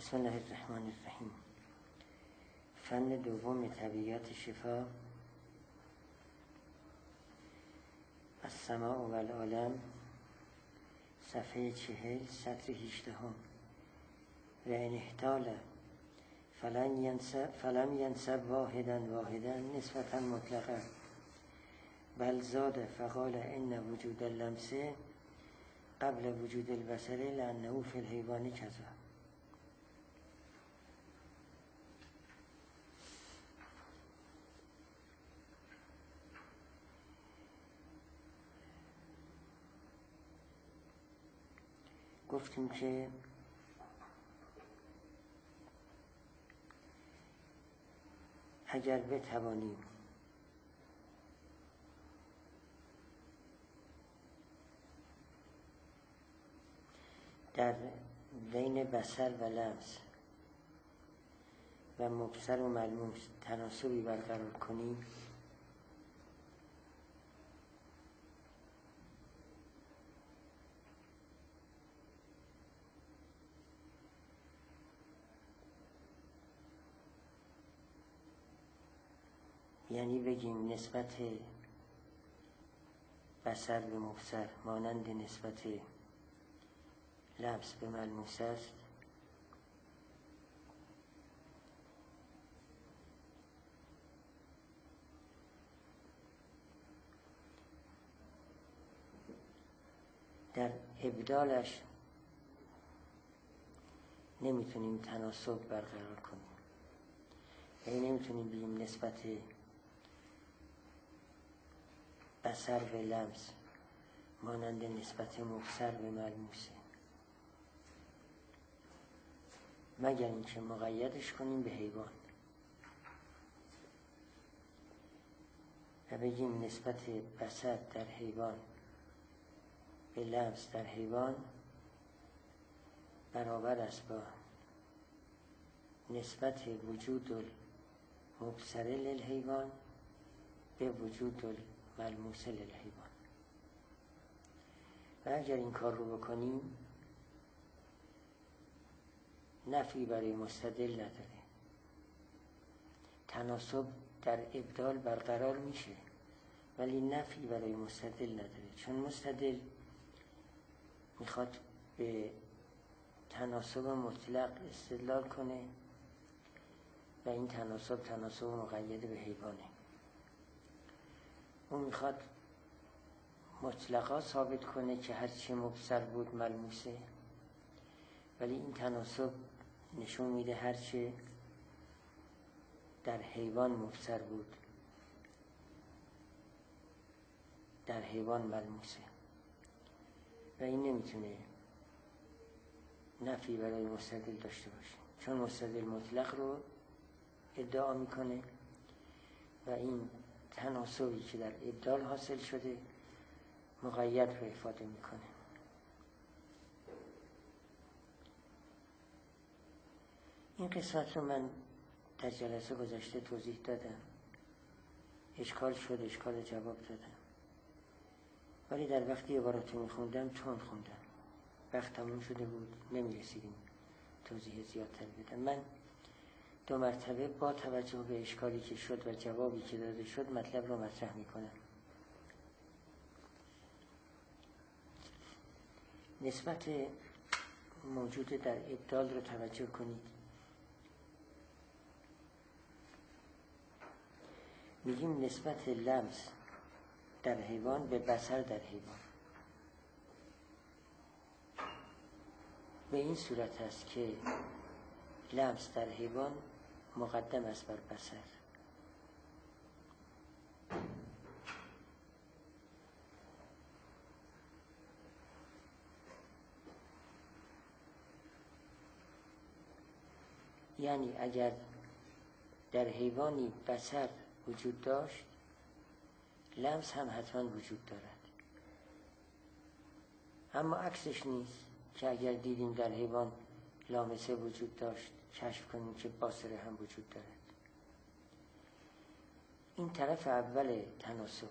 بسم الله الرحمن الرحیم. فن دوم طبیعت شفا، السماع و العالم، صفحه 40 سطر 18. و ان احتال فلم ینسب واحدا نسبتا مطلقا بل زاد فقال ان وجود اللمس قبل وجود البصر لانه فی الحیوان کذا. گفتیم که اگر بتوانیم در بین بصر و لمس و مبصر و ملموس تناسبی برقرار کنیم، یعنی بگیم نسبت بصر به مبصر مانند نسبت لمس به ملموس است، در ابدالش نمیتونیم تناسب برقرار کنیم. یعنی نمیتونیم بگیم نسبت بصر به لمس مانند نسبت مبصر به ملموسه، مگر اینکه مقیدش کنیم به حیوان و بگیم نسبت بصر در حیوان به لمس در حیوان برابر است با نسبت وجود المبصر للحیوان به وجود الملموس للحیوان. و اگر این کار رو بکنیم نفی برای مستدل نداره، تناسب در ابدال برقرار میشه ولی نفی برای مستدل نداره، چون مستدل میخواد به تناسب مطلق استدلال کنه و این تناسب مقید به حیوانه. اون میخواد مطلقا ثابت کنه که هرچی مبصر بود ملموسه، ولی این تناسب نشون میده هرچی در حیوان مبصر بود در حیوان ملموسه و این نمیتونه نفی برای مستدل داشته باشه، چون مستدل مطلق رو ادعا میکنه و این تناسبی که در ابدال حاصل شده مقید رو افاده میکنه. این قسمت رو من در جلسه گذشته توضیح دادم، اشکال شد، اشکال جواب دادم، ولی در وقتی عبارات میخوندم چون خوندم وقت تموم شده بود نمیرسیدیم توضیح زیادتر بدم. من 2 مرتبه با توجه به اشکالی که شد و جوابی که داده شد مطلب رو مطرح میکنم. نسبت موجود در ابدال رو توجه کنید. میگیم نسبت لمس در حیوان به بصر در حیوان به این صورت است که لمس در حیوان مقدم است بر بصر. یعنی اگر در حیوانی بصر وجود داشت لمس هم حتما وجود دارد، اما عکسش نیست که اگر دیدیم در حیوان لامسه وجود داشت کشف کنیم که باصره هم وجود دارد. این طرف اول تناسب.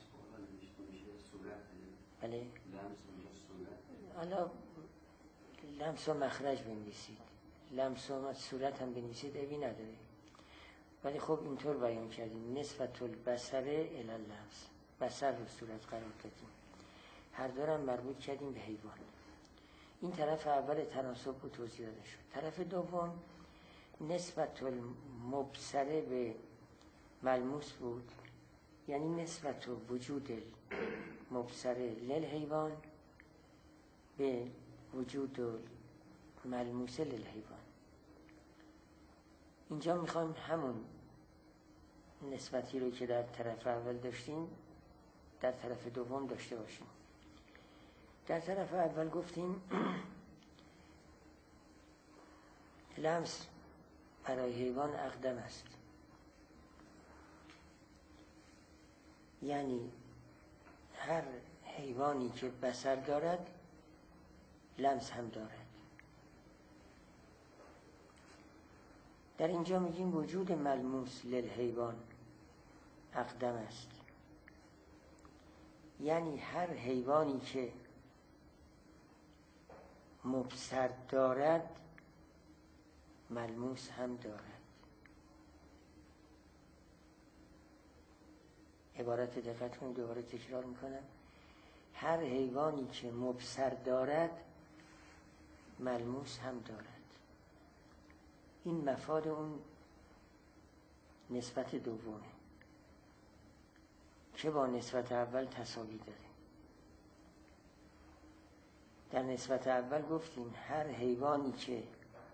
بله. حالا لمس و مخرج بنویسید، لمس و صورت هم بنویسید، عیبی نداره. ولی خب اینطور بیان کردیم نسبت البصر الی اللمس، بصر رو صورت قرار دادیم، هر دارم مربوط کردیم به حیوان. این طرف اول تناسب رو توضیح داده شد. طرف دوم نسبت المبصره به ملموس بود، یعنی نسبت وجود مبصره للحیوان به وجود ملموس للحیوان. اینجا میخوایم همون نسبتی رو که در طرف اول داشتیم در طرف دوم داشته باشیم. در طرف اول گفتیم لمس برای حیوان اقدم است، یعنی هر حیوانی که بصر دارد لمس هم دارد. در اینجا میگیم وجود ملموس للحیوان اقدم است، یعنی هر حیوانی که مبصر دارد ملموس هم دارد. عبارت دقت کنید، دوباره تکرار میکنم، هر حیوانی که مبصر دارد ملموس هم دارد. این مفاد اون نسبت دومه که با نسبت اول تساوی داره. در نسبت اول گفتیم هر حیوانی که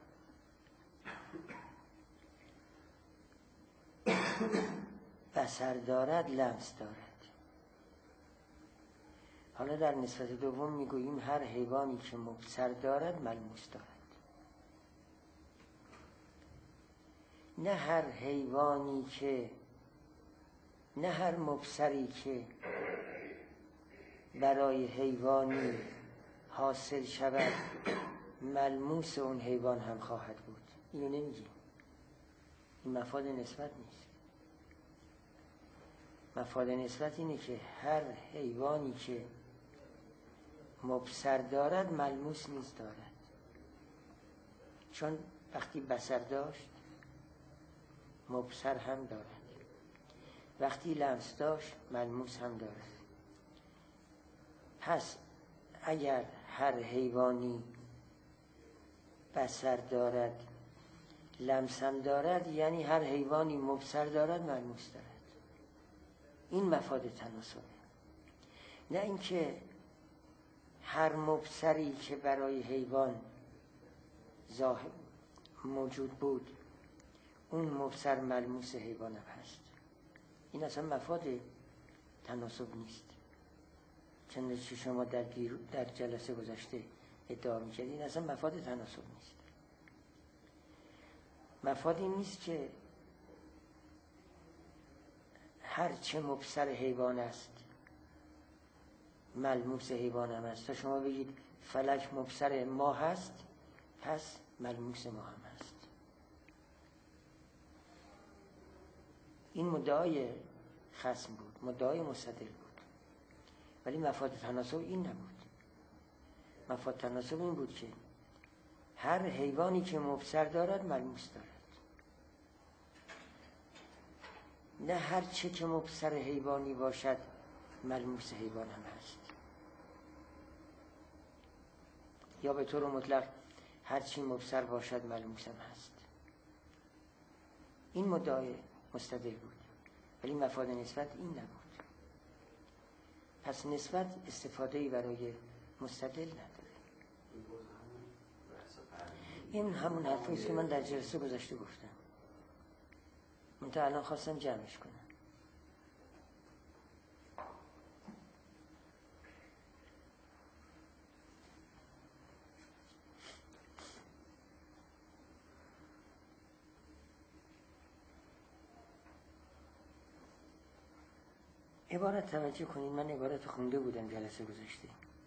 بصر دارد لمس دارد. حالا در نسبت دوم میگوییم هر حیوانی که مبصر دارد ملموس دارد. نه هر حیوانی که، نه هر مبصری که برای حیوانی حاصل شود ملموس اون حیوان هم خواهد بود. اینو نمیگیم، این مفاد نسبت نیست. مفاد نسبت اینه که هر حیوانی که مبصر دارد ملموس نیز دارد، چون وقتی بصر داشت مبصر هم دارد، وقتی لمس داشت ملموس هم دارد. پس اگر هر حیوانی بصر دارد لمس هم دارد، یعنی هر حیوانی مبصر دارد ملموس دارد. این مفاد تناسبه. نه اینکه هر مبصری که برای حیوان ظاهر موجود بود اون مبصر ملموس حیوان هم هست. این اصلا مفاد تناسب نیست. چون شما در جلسه گذشته ادعا می‌کردید، این اصلا مفاد تناسب نیست. مفاد این نیست که هر چه مبصر حیوان است ملموس حیوان هم است. تا شما بگید فلک مبصر ما هست پس ملموس ما هم هست. این مدعای خصم بود، مدعای مستدل بود. ولی مفاد تناسب این نبود. مفاد تناسب این بود که هر حیوانی که مبصر دارد ملموس دارد. نه هر چه که مبصر حیوانی باشد ملموس حیوان هم هست. یا به طور مطلق هر چی مبصر باشد ملموس هم هست. این مدعای مستدل بود، ولی مفاد نسبت این نبود. پس نسبت استفاده‌ای برای مستدل نداره. این همون حرفی که من در جلسه گذشته گفتم، من تا الان خواستم جمعش کنم. عبارت توجه کنید، من عبارت خونده بودم جلسه گذشته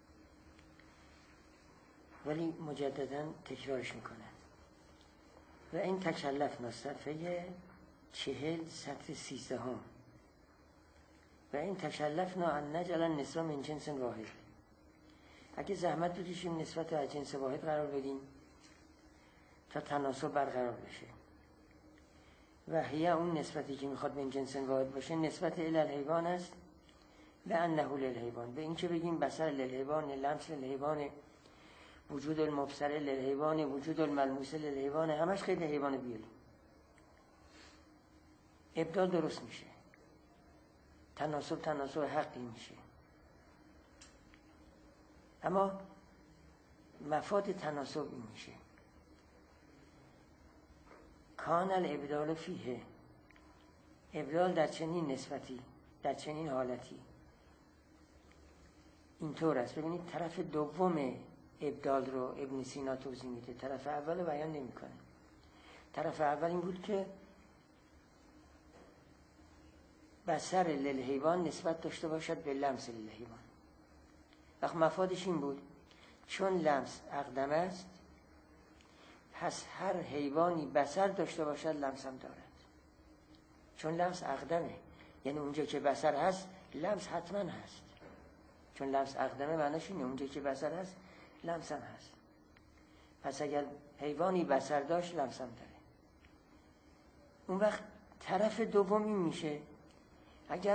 ولی مجددا تکرارش میکنم. و این تکلفنا صفحه 40 سطر 13 و این تکلفنا ان نجعل النساء من جنس واحد اگه زحمت بکشیم نسبت رو از جنس واحد قرار بدیم تا تناسب برقرار بشه و هی اون نسبتی که میخواد به این جنس واحد باشه نسبت الی الحیوان است به انه للحیوان، به این که بگیم بصر للحیوان، لمس للحیوان، وجود المبصر للحیوان، وجود الملموس للحیوان، همش خیلی حیوان بیاریم، ابدال درست میشه، تناسب حقی میشه. اما مفاد تناسب این میشه کان الابدال فیه، ابدال در چنین نسبتی، در چنین حالتی اینطور است. ببینید طرف دوم ابدال رو ابن سینا توضیح میده، طرف اول رو بیان نمیکنه. طرف اول این بود که بصر للحیوان نسبت داشته باشد به لمس للحیوان. وقت مفادش این بود چون لمس اقدم است پس هر حیوانی بصر داشته باشد لمس هم دارد. چون لمس اقدمه، یعنی اونجا که بصر هست لمس حتما هست. چون لمس اقدمه معناش اینه اونجا که بصر هست لمس هم هست. پس اگر حیوانی بصر داشت لمس هم داره. اون وقت طرف دوم این میشه اگر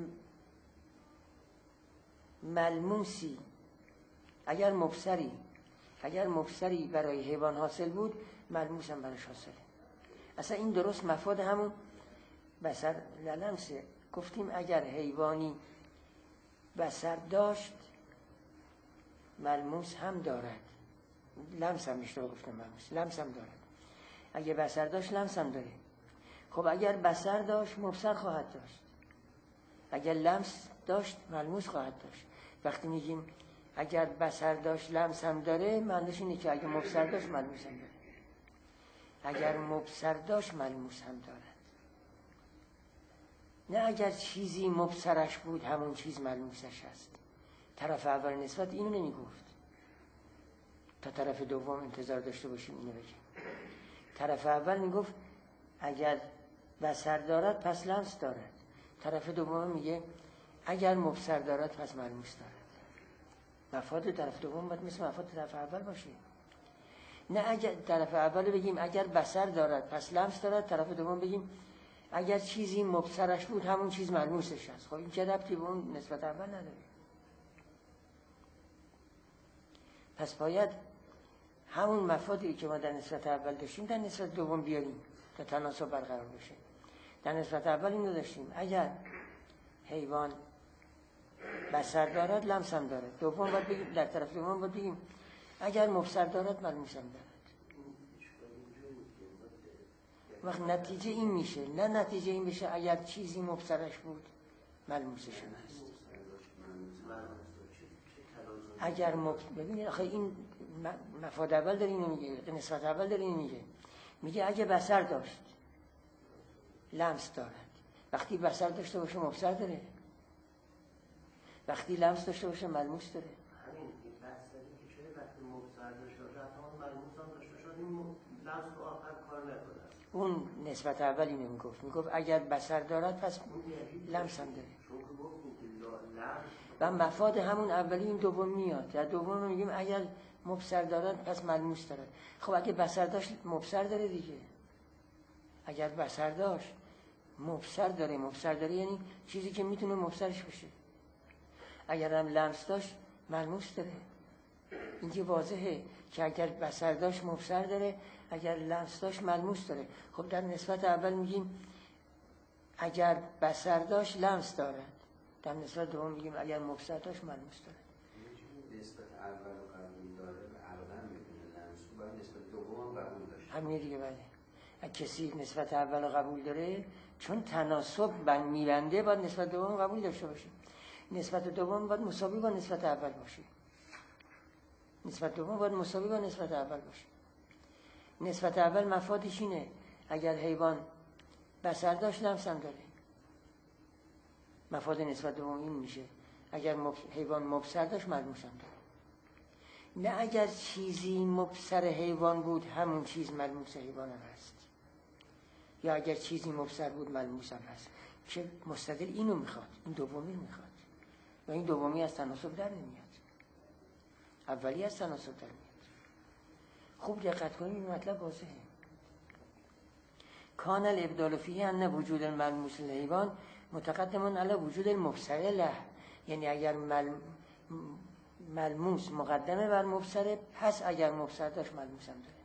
ملموسی، اگر مبصری برای حیوان حاصل بود ملموس هم براش حاصله. اصلا این درست مفاد همون بصر لمسه. گفتیم اگر حیوانی بصر داشت ملموس هم دارد، لمس هم اشتباه گفتم، ملموس لمس هم دارد. اگر بصر داشت لمس هم داره. خب اگر بصر داشت مبصر خواهد داشت، اگر لمس داشت ملموس خواهد داشت. وقتی میگیم اگر بصر داشت لمس هم داره معنیش اینه که اگر مبصر داشت ملموس هم داره، اگر مبصر داشت ملموس هم دارد. نه اگر چیزی مبصرش بود همون چیز ملموسش هست. طرف اول نسبت اینو نمیگفت، تا طرف دوم انتظار داشته باشیم اینو بگیم. طرف اول میگفت اگر بصر دارد پس لمس دارد. طرف دوم میگه اگر مبصر دارد پس ملموس دارد. مفاد طرف دوم باید مثل مفاد طرف اول باشه. نه اگر طرف اول بگیم اگر بصر دارد پس لمس دارد، طرف دوم بگیم اگر چیزی مبصرش بود همون چیز ملموسش هست. خب این چه ربطی به اون نسبت اول نداره. پس باید همون مفادی که ما در نسبت اول داشتیم در نسبت دوم بیاریم تا تناسب برقرار بشه. در نسبت اول اینو داشتیم اگر حیوان بصر دارد لمس هم دارد. دوم باید بگیم در طرف دوم باید بگیم اگر مبصر دارد ملموس هم دارد. وقت نتیجه این میشه، نه نتیجه این بشه اگر چیزی مبصرش بود ملموسش هم هست. اگر ببینید آخه این مفاد اول داره اینو میگه، نسبت اول داره اینو میگه اگه بصر داشت لمس دارد. وقتی بصر داشته باشه مبصر داره، وقتی لمس داشته باشه ملموس داره. همین بصری که چه وقتی مبصر داشته باشه حتما ملموس هم داشته باشه، این لمس رو آخر کار نکنه. اون نسبت اول اینو میگفت اگر بصر دارد پس لمس هم داره. و مفاد همون اولی این دوم میاد. در دوم میگیم اگر مبصر دارد پس ملموس دارد. خب اگه بصر داشت مبصر داره دیگه. اگر بصر داشت مبصر داره یعنی چیزی که میتونه مبصرش بشه. اگر هم لمس داشت ملموس داره. اینجا واضحه که اگر بصر داشت مبصر داره، اگر لمس داشت ملموس داره. خب در نسبت اول میگیم اگر بصر داشت لمس دارد، در نسبت دوم میگیم اگر مبصر داشت ملموس داره. نسبت اول قبول داره به ابدا میتونه لمس رو باید نسبت دوم قبول داشته. همین دیگه بله. اگه کسی نسبت اول قبول داره چون تناسب میبنده باید نسبت دوم قبول داشته باشه. نسبت دوم باید مساوی با نسبت اول باشه. نسبت دوم باید مساوی با نسبت اول باشه. نسبت اول مفادش اینه اگر حیوان بصر داشت لمس هم داره. مفاد نسبت دوم این میشه اگر حیوان مبصر داشت ملموس هم داره. نه اگر چیزی مبصر حیوان بود همون چیز ملموس حیوان هم هست، یا اگر چیزی مبصر بود ملموس هم هست. که مستقل اینو میخواد، این دومی میخواد و این دومی از تناسب در نمیاد. اولی از تناسب در میاد. خوب دقت کنید این مطلب واضحه. کان الابدال فیه ان وجود الملموس الحیوان متقدم علی وجود المبصر له، یعنی اگر ملموس مقدمه بر مبصره، پس اگر مبصر داشت ملموس هم داره.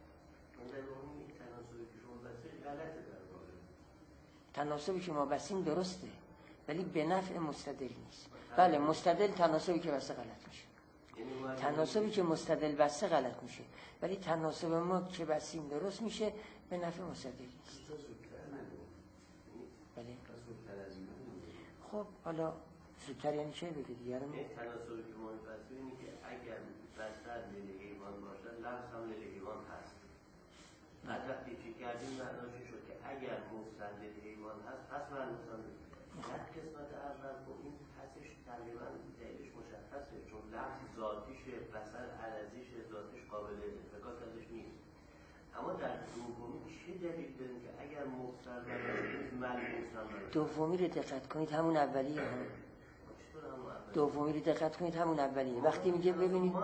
تناسبی که ما بسیم درسته ولی به نفع مستدل نیست. بله مستدل تناسبی که بسته غلط میشه، تناسبی که مستدل بسته غلط میشه، ولی تناسب ما که بسیم درست میشه، به نفع مستدل نیست. بله. خب حالا زودتر یعنی چه بگه دیگه رو؟ تناسبی که ما بسیم اینه که اگر بستر لیل حیوان باشد لمس هم لیل حیوان هست. بعد وقتی چی کردیم معناش شد که اگر مبصر لیل حیوان هست پس ملموس هم لیل. در قسمت اول با این پسش تقریبا دلیلش مشخصه، چون لمس ذاتیشه، بصر عرضیشه، ذاتش قابل انفکاک ازش نیست. اما در دومی چه دلیل داریم که اگر مبصر باشه ملموس هم باشه؟ دومی رو دقت کنید همون اولیه هم. دومی رو دقت کنید همون اولیه. وقتی میگه ببینید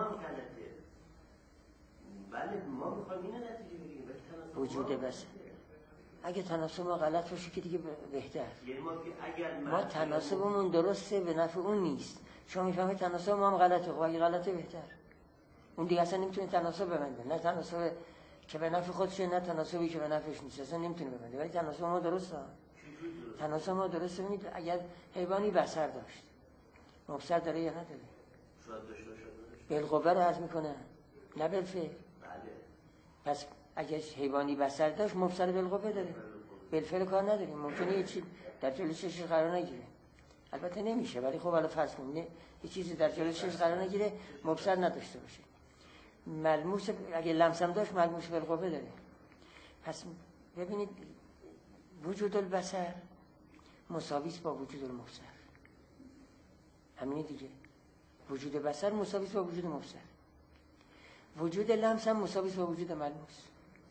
بله ما میخوایم اینو نتیجه بگیریم وجود بس. اگه تناسب ما غلط باشه که دیگه بهتر. ما تناسبمون درسته به نفع اون نیست. شما میفهمید تناسب ما هم غلطه، خب اگه غلطه بهتر. اون دیگه اصلا نمیتونه تناسب ببنده، نه تناسب که به نفع خودشه نه تناسبی که به نفعش نیست، اصلا نمیتونه ببنده. ولی تناسب ما درسته. تناسب ما درسته. ببینید اگر حیوانی بصر داشت، مبصر داره یا نداره؟ شاید داشته باشه. بالقوه رو عرض میکنه نه بالفعل. بله. پس اگر حیوانی بصر داشت مبصر بالقوه داره، بالفعل کار نداریم. ممکنه یه چیز در جلوی چشمش قرار نگیره، البته نمیشه، ولی خب حالا فرض کنید یه چیزی در جلوی چشمش قرار نگیره مبصر نداشته باشه. ملموس اگه لمس هم داشت ملموس بالقوه داره. پس ببینید وجود البصر مساوی است با وجود المبصر. همین دیگه. وجود بصر مساوی است با وجود مبصر. وجود لمس هم مساوی است با وجود ملموس.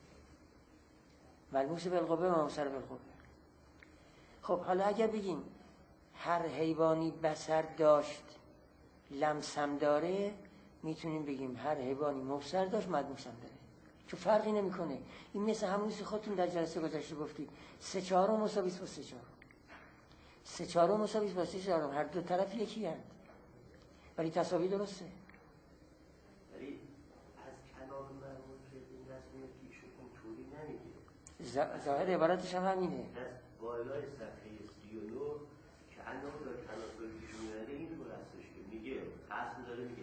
ملموس بالقوه و مبصر بالقوه. خب حالا اگر بگیم هر حیوانی بصر داشت لمس هم داره، میتونیم بگیم هر حیوانی مبصر داشت ملموس هم داره، چون فرقی نمیکنه. این مثل همونی که خودتون در جلسه گذشته گفتید 3/4 مساوی است با 3/4. 3/4 مساوی است با 3/4. هر دو طرف یکی هست ولی تساوی درسته. ولی از کلام مرموز این رسمی پیش اینطوری نمیگه. ظاهر عبارتش هم همینه. بالای صفحه 39 که انه داره تناسب پیش میاد اینطور هستش که میگه اصل داره میگه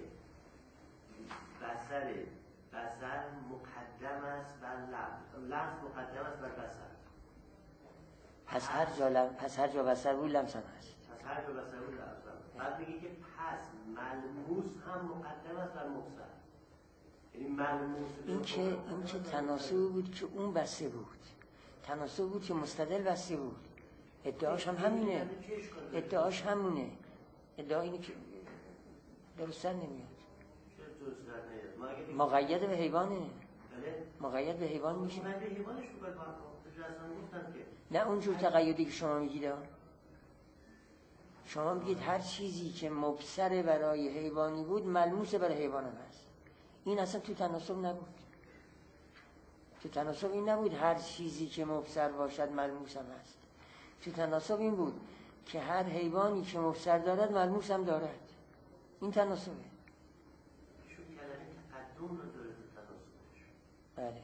بصر مقدم است بر لمس مقدم است بر بصر. پس هر جا بصر بود لمس هم هست. پس هر جا بصر بود لمس هم. بعد میگه که پس ملموس هم مقدم است بر مبصر. یعنی ملموس این که تناسب بود که اون بسته بود، تناسب بود که مستدل بسته بود. ادعاش هم همینه. ادعاش همونه. ادعا اینه که درست نمیاد. مقید به حیوانه. مقید به حیوان میشه. نه اونجور تقییدی که شما میگید. شما میگید هر چیزی که مبصر برای حیوانی بود ملموس برای حیوان هم هست. این اصلا تو تناسب نبود. تو تناسب این نبود هر چیزی که مبصر باشد ملموس هم هست. تو تناسب این بود که هر حیوانی که مبصر دارد ملموس هم دارد. این تناسبه. بله.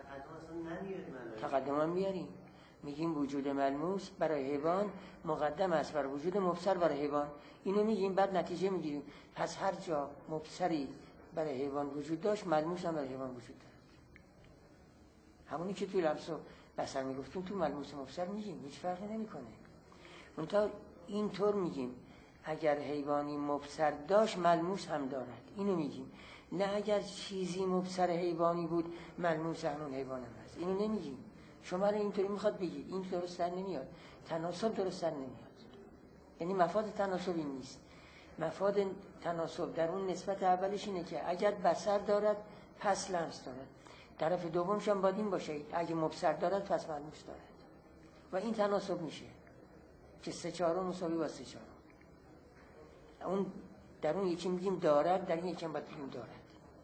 تقدم هم میاریم. میگیم وجود ملموس برای حیوان مقدم است بر وجود مبصر برای حیوان. اینو میگیم بعد نتیجه میگیریم. پس هر جا مبصری برای حیوان وجود داشت ملموس هم برای حیوان وجود دارد. همونی که توی لمس و بصر میگفتیم تو ملموس مبصر میگیم، هیچ فرقی نمیکنه. منتها اینطور میگیم اگر حیوانی مبصر داشت ملموس هم دارد. اینو میگیم. نه اگر چیزی مبصر حیوانی بود ملموس همون حیوان هم هست. اینو نمیگیم. شما رو اینطوری میخواد بگید. این درست در نمیاد. تناسب درست در نمیاد. یعنی مفاد تناسب این نیست. مفاد تناسب در اون نسبت اولش اینه که اگر بصر دارد پس لمس دارد. طرف دومش هم باید این باشه اگه مبصر دارد پس ملموس دارد. و این تناسب میشه که 3/4 مساوی با 3/4. اون در اون یکی میگیم دارد، در این یکی هم باید بگیم دارد.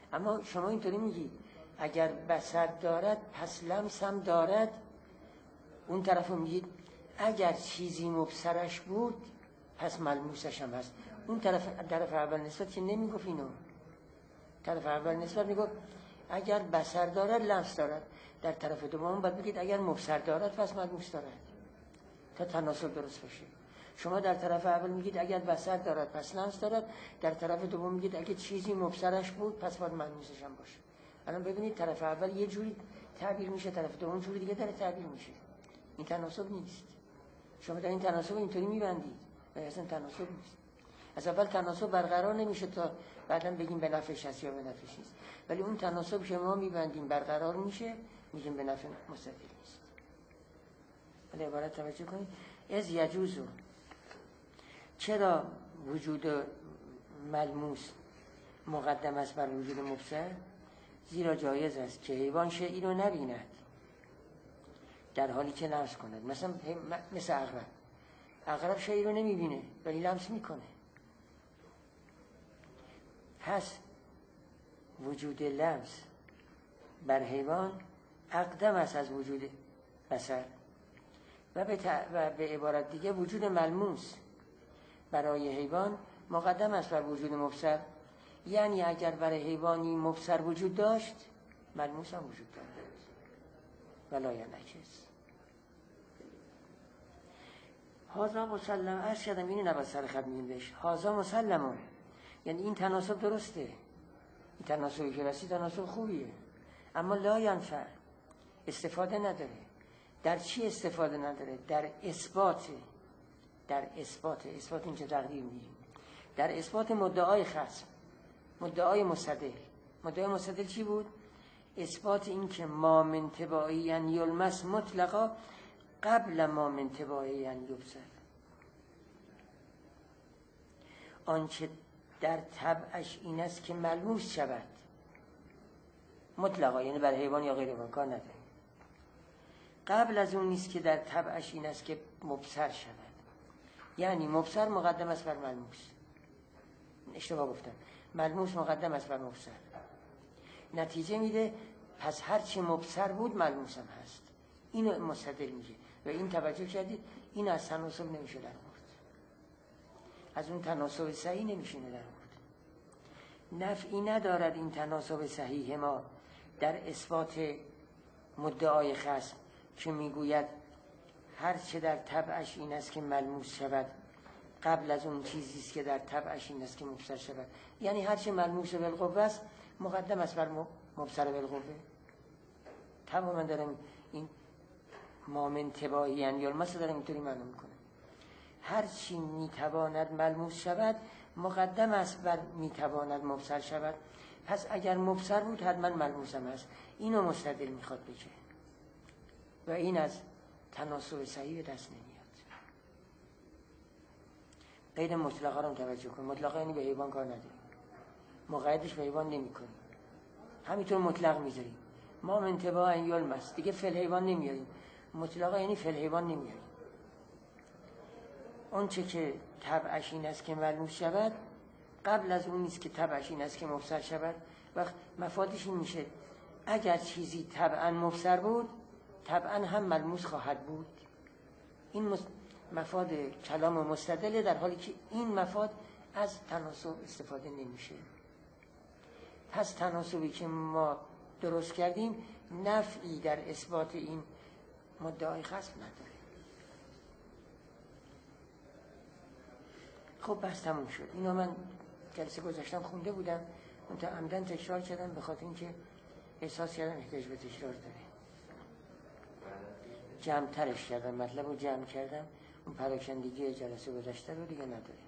اما شما اینطوری میگید اگر بصر دارد پس لمس هم دارد، اون طرف رو میگید اگر چیزی مبصرش بود پس ملموسش هم هست. اون طرف اول نسبت که نمیگفت اینو. طرف اول نسبت میگفت اگر بصر دارد لمس دارد، در طرف دوم باید بگید اگر مبصر دارد پس ملموس دارد تا تناسب درست بشه. شما در طرف اول میگید اگر بصر دارد پس لمس دارد، در طرف دوم میگید اگه چیزی مبصرش بود پس باید ملموسش هم باشه. الان ببینید طرف اول یه جوری تعبیر میشه، طرف دوم جوری دیگه داره تعبیر میشه. این تناسب نیست. شما در این تناسب اینطوری میبندید و اصلا تناسب نیست. از اول تناسب برقرار نمیشه تا بعداً بگیم به نفعش هست یا به نفعش نیست. ولی اون تناسب که ما میبندیم برقرار میشه، میگیم به نفع مستدل نیست. ولی عبارت توجه کنید. از یجوزو، چرا وجود ملموس مقدم است بر وجود مبصر؟ زیرا جایز است که حیوان شیئی رو نبیند در حالی که لمس کند. مثل عقرب شیئی رو نمیبینه ولی لمس میکنه. پس وجود لمس بر حیوان اقدم است از وجود بصر و به عبارت دیگه وجود ملموس برای حیوان مقدم است بر وجود مبصر. یعنی اگر برای حیوانی مبصر وجود داشت ملموس هم وجود دارد ولا ینعکس. هازا مسلم عرض کردم اینو نباید سر خط میگیم بهش. هازا مسلمون یعنی این تناسب درسته، این تناسبی که رسید تناسب خوبیه، اما لا ینفع استفاده نداره. در چی استفاده نداره؟ در اثبات اینجا تقدیر میگیم، در اثبات مدعای خصم، مدعای مستدل. مدعای مستدل چی بود؟ اثبات این که ما من تباعی ان یلمس مطلقا قبل ما من تباعی ان یبصر، آنچه در طبعش این است که ملموس شود مطلقا، یعنی برای حیوان یا غیر حیوان کار نداره، قبل از اون نیست که در طبعش این است که مبصر شود. یعنی مبصر مقدم است بر ملموس. اشتباه گفتم، ملموس مقدم است بر مبصر. نتیجه میده پس هرچی مبصر بود ملموس هم هست. اینو مستدل میگه و این توجه کردید این از تناسب نمیشه در مورد، از اون تناسب صحیح نمیشه در مورد. نفعی ندارد این تناسب صحیح ما در اثبات مدعای خصم که میگوید هرچه در طبعش این است که ملموس شود قبل از اون چیزی است که در طبعش این است که مبصر شود. یعنی هرچه ملموس بالقوه است مقدم است بر مبصر بالقوه. تماما دارم این ما من تباعی ان یلمس دارم اینطوری معنی میکنم. هرچی میتواند ملموس شود مقدم است بر میتواند مبصر شود. پس اگر مبصر بود حتما ملموس هم هست. اینو مستدل میخواد بگه و این از تناسب صحیح به دست نمیاد. قید مطلقه رو توجه کن. مطلقه یعنی به حیوان کار نداریم، مقیدش به حیوان نمی کنیم، همینطور مطلق میذاریم. ما من تباع یلمس دیگه فعل حیوان نمیاریم، مطلقه یعنی فعل حیوان نمیاریم. اون چه که طبعش این است که ملموس شود قبل از اون نیست که طبعش این است که مبصر شود. وقت مفادش این میشه اگر چیزی طبعا مبصر بود طبعا هم ملموس خواهد بود. این مفاد کلام مستدله، در حالی که این مفاد از تناسب استفاده نمیشه. پس تناسبی که ما درست کردیم نفعی در اثبات این مدعای خصم نداره. خب بس تموم شد. اینو من جلسه گذاشتم خونده بودم، منتها عمدن تکرار کردم به خاطر اینکه احساس کردم احتیاج به تکرار داره. جمع ترش کردم، مطلب رو جمع کردم، اون پراکندگی جلسه گذشته رو دیگه نداره.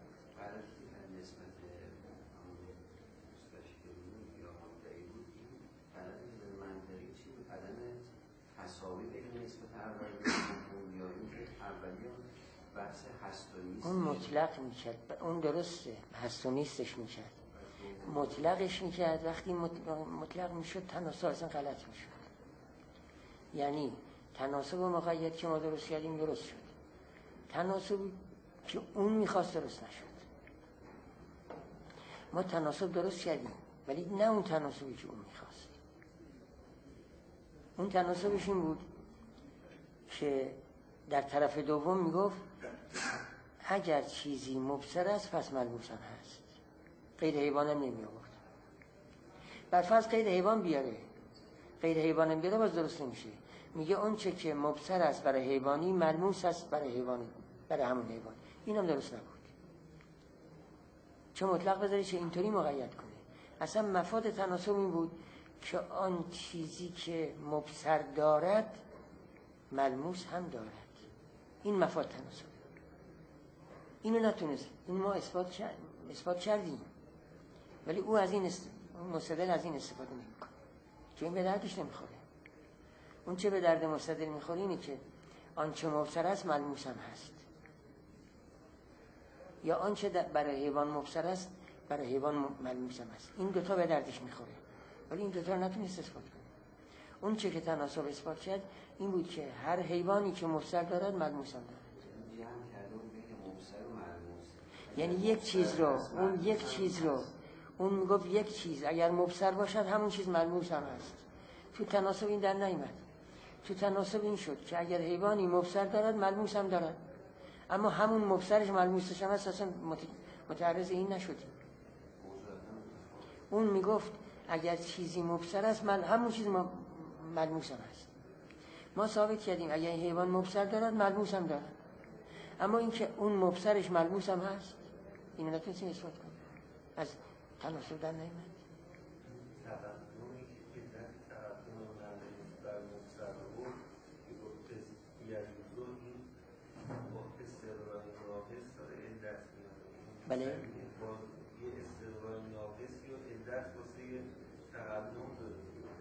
اون مطلق میکرد، اون درسته هست و نیستش میکرد، مطلقش میکرد. وقتی مطلق میشد تناسب اصلا غلط میشد. یعنی تناسب و مقید که ما درست کردیم درست شد، تناسبی که اون میخواست درست نشد. ما تناسب درست کردیم ولی نه اون تناسبی که اون میخواست. اون تناسبش این بود که در طرف دوم میگفت اگر چیزی مبصر است پس ملموس هم هست. قید حیوان هم نمی آورد. بر فرض قید حیوان بیاره، قید حیوان هم بیاره باز درست نمیشه. میگه اون چه که مبصر است برای حیوانی ملموس است برای حیوانی، برای همون حیوان. این هم درست نبود. چه مطلق بذاری چه اینطوری مقید کنه. اصلا مفاد تناسب این بود که آن چیزی که مبصر دارد ملموس هم دارد. این مفاد تناسب. اینو نتونست. این ما اثبات کردیم. ولی او از این مستدل از این استفاده نمیکنه. چون این به دردش نمیخوره. اون چه به درد مستدل میخوره اینه که آنچه مبصر است ملموس هم هست. یا آنچه برای حیوان مبصر است برای حیوان ملموس هم هست. این دوتا به دردش میخوره. ولی این دوتا رو نتونست اثبات کنه. اون چه که تناسب اثبات کرد این بود که هر حیوانی که مبصر دارد ملموس هم دارد. یعنی یک چیز رو اون میگفت یک چیز اگر مبصر باشد همون چیز ملموس هم هست. تو تناسب این در نیامد. تو تناسب این شد که اگر حیوانی مبصر دارد ملموس هم دارد، اما همون مبصرش ملموسش هم هست. اصلا متعرض این نشدیم. اون میگفت اگر چیزی مبصر است همون چیز ملموس هم هست. ما ثابت کردیم اگر حیوان مبصر دارد ملموس هم دارد، اما اینکه اون مبصرش ملموس هم هست اینو نتونستیم اثبات کنیم. از تناسب در نیامد. بله. یه استقرار ناقصی و علت واسه تقدم داره.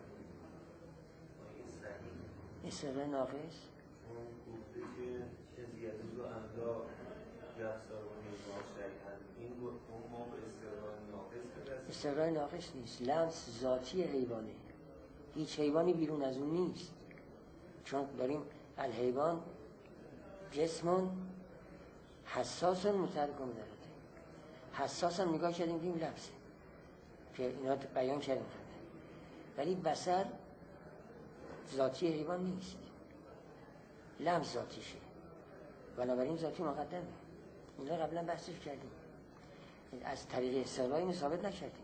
استقرار ناقص؟ اون گفته که زیادی رو انداخت جفزار و نظام شریعت. این اون ما به استقرار ناقص برسیم. استقرار ناقص نیست. لمس ذاتی حیوانه. هیچ حیوانی بیرون از اون نیست. چون داریم الحیوان جسمون حساس متحرک مدرده. حساس هم نگاه کردیم دیم لمسه که اینا بیان کردیم. ولی بصر ذاتی حیوان نیست. لمس ذاتیشه. بنابراین ذاتی مقدمه. اینا قبلا بحثش کردیم. از طریق استقرار اینو ثابت نکردیم.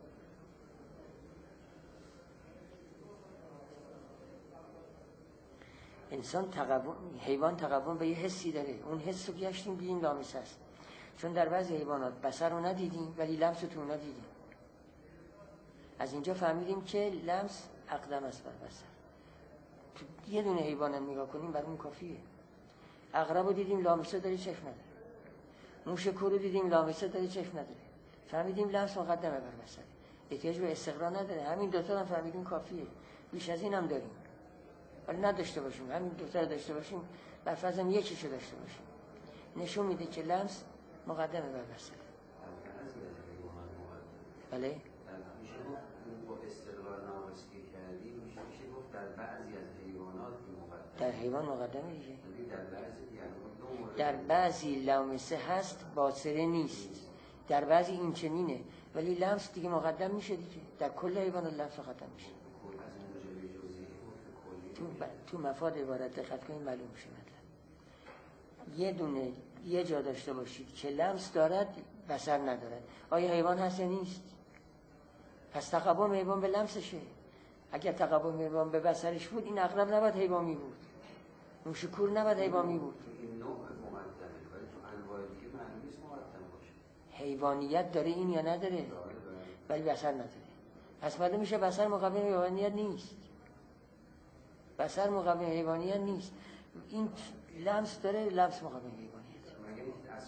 حیوان تقوم به یه حسی داره. اون حس رو گشتیم دیدیم لامس هست. چون در بعضی حیوانات بصر رو ندیدیم ولی لمس رو تو اونا دیدیم. از اینجا فهمیدیم که لمس اقدم است بر بصر. تو یه دونه حیوان هم نگاه کنیم برای اون کافیه. عقرب رو دیدیم لامسه داره چشم نداره. موش کور رو دیدیم لامسه داره چشم نداره. فهمیدیم لمس مقدمه بر بصر. احتیاج به استقرار نداره. همین دوتا هم فهمیدیم کافیه. بیش از این هم داریم. ولی نداشته باشیم. همین دوتا رو داشته باشیم. بر فرض یکیشو داشته باشیم. نشون میده که لمس مقدمه بر بصر. بله؟ میشه گفت با استقرار ناقص که کردیم میشه گفت در بعضی از حیوانات مقدمه. در حیوان مقدمه دیگه. در بعضی لامسه هست باصره نیست. در بعضی این چنینه ولی لمس دیگه مقدم میشه دیگه. در کل حیوان لمس مقدم میشه. تو مفاد عبارت دقت کنید معلوم میشه. مطلب یه جا داشته باشید که لمس دارد بصر ندارد. آیا حیوان هست یا نیست؟ پس تقوم حیوان به لمسشه. اگر تقوم حیوان به بصرش بود این عقرب نباید حیوان می بود. موش کور نباید حیوان می بود. حیوانیت داره این یا نداره؟ ولی بصر نداره. پس معلوم میشه بصر مقابل حیوانیت نیست. بصر مقابل حیوانیت نیست. این لمس داره، لمس مقابل حیوانیت. از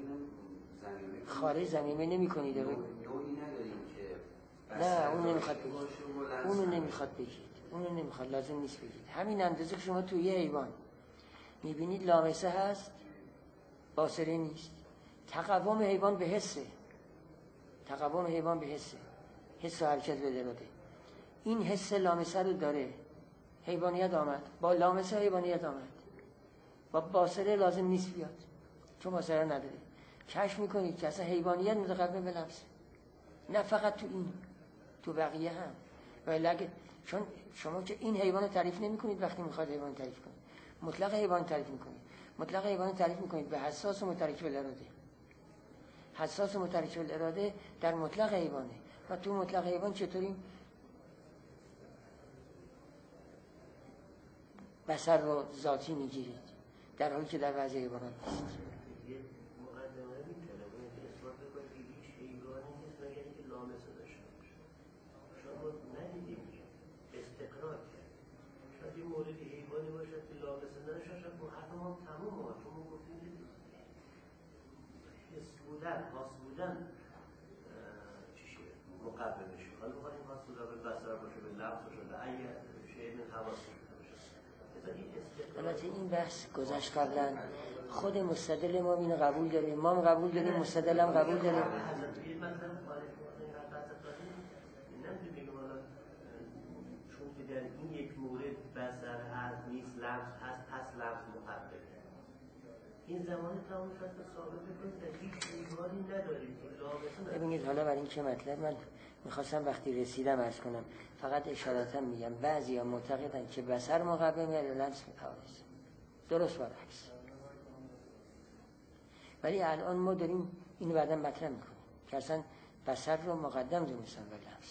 خارج زمینه نمی کنید. نوعی نداریم که نه اون نمیخواد بگید. اونو نمیخواد بگید. اونو نمیخواد، لازم نیست بگید. همین اندازه که شما توی حیوان میبینید لامسه هست باصره نیست. تقوم حیوان به حسه. تقوم حیوان به حسه. حس و حرکت به دراده. این حس لامسه رو داره. حیوانیت آمد. با لامسه حیوانیت آمد. با باصره لازم نیست بیاد. چون باصره نداره. کشف میکنید که اصلا حیوانیت متقدم به لمسه. نه فقط تو این. تو بقیه هم. ولی اگه چون شما که این حیوان رو تعریف نمی‌کنید وقتی می‌خواد حیوان تعریف کنید، مطلق حیوان تعریف می‌کنید. مطلق حیوان تعریف می‌کنید به حساس و مترکب الاراده. حساس و مترکب الاراده در مطلق حیوانه و تو مطلق حیوان چطوری بصر رو ذاتی می‌گیرید در حالی که در بعضی حیوانات نیست. مورد حیوانی باشد که لامسه نشد با حرف ما تموم ها چون ما گفتیم که حس بودن، حاس بودن چیشه مقبل میشه. حالا بخواهیم حاس بودن به بصر باشه به لمس باشه به اگر شیء من حواس باشه. البته این بحث گذشت قبلا. خود مستدل ما اینو قبول داره، ما هم قبول داریم، مستدل هم قبول داره. این یک مورد بصر هست نیست لمس هست پس لمس مقبله. این زمان تمام شد که ثابت کنید که هیچ ایمانی نداریم که لامسه. ببینید حالا برای این که مطلب من میخواستم وقتی رسیدم عرض کنم، فقط اشارتا میگم بعضیا معتقدن که بصر مقدم یا لمس متعارض، درست برعکس. ولی الان ما داریم اینو بعدا مطرح میکنیم که اصلا بصر رو مقدم دونستن و لمس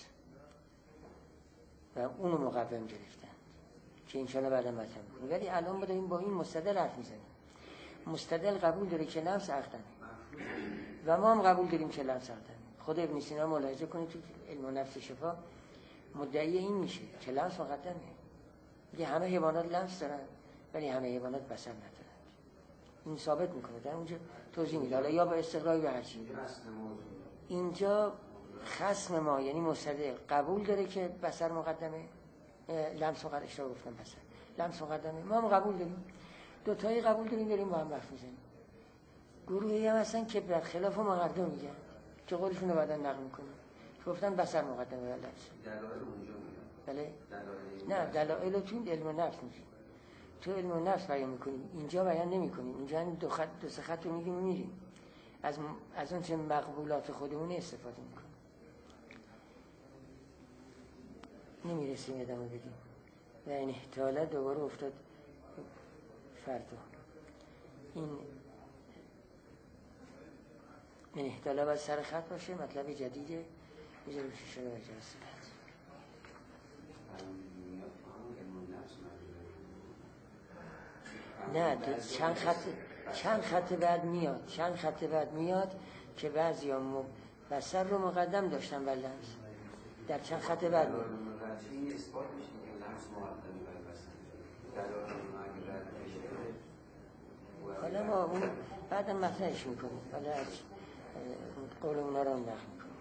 و اونو مقدم گرفتن که انشاءالله بعدا مطرح میکنیم. ولی الان ما داریم با این مستدل حرف میزنیم. مستدل قبول داره که لمس عقدن و ما هم قبول داریم که لمس عقدن. خود ابن سینا ملاحظه کنید تو علم و نفس شفا مدعی این میشه که لمس مقدمه. میگه همه حیوانات لمس دارن ولی همه حیوانات بصر ندارن. این ثابت میکنه در اونجا توضیح میده، حالا یا با استقرار یا هر چی. اینجا خصم ما یعنی مستدل قبول داره که بصر مقدمه، لمس مقدمه، اشتباه گفتم بصر، لمس مقدمه. ما هم قبول داریم، دو تایی قبول داریم با هم حرف میزنیم. گروهی هم هستن که بر خلاف مقدم میگن که قولشون رو بعدا نقل میکنیم گفتن بصر مقدمه و لمس. دلایل اونجا میگن. بله؟ نه دلایل تو علم نفس میگیم، تو علم نفس بیان میکنیم، اینجا بیان نمیکنیم. اینجا هم دو سه خط رو میگیم میریم از اون چه مقبولات خودمون استفاده میکنیم، نمیرسیم ادامه بدیم. و این احتاله دوباره افتاد فردا. این احتاله باید سر خط باشه، مطلب جدیده بذاریم شیشه رو بجرد سبت. نه چند خط بعد میاد که بعضی ها بصر رو مقدم داشتن و لمس در چند خط بعد میاد. حالا ما اون بعدا مطرحش میکنیم، حالا از قول اونا رو هم نقل میکنیم.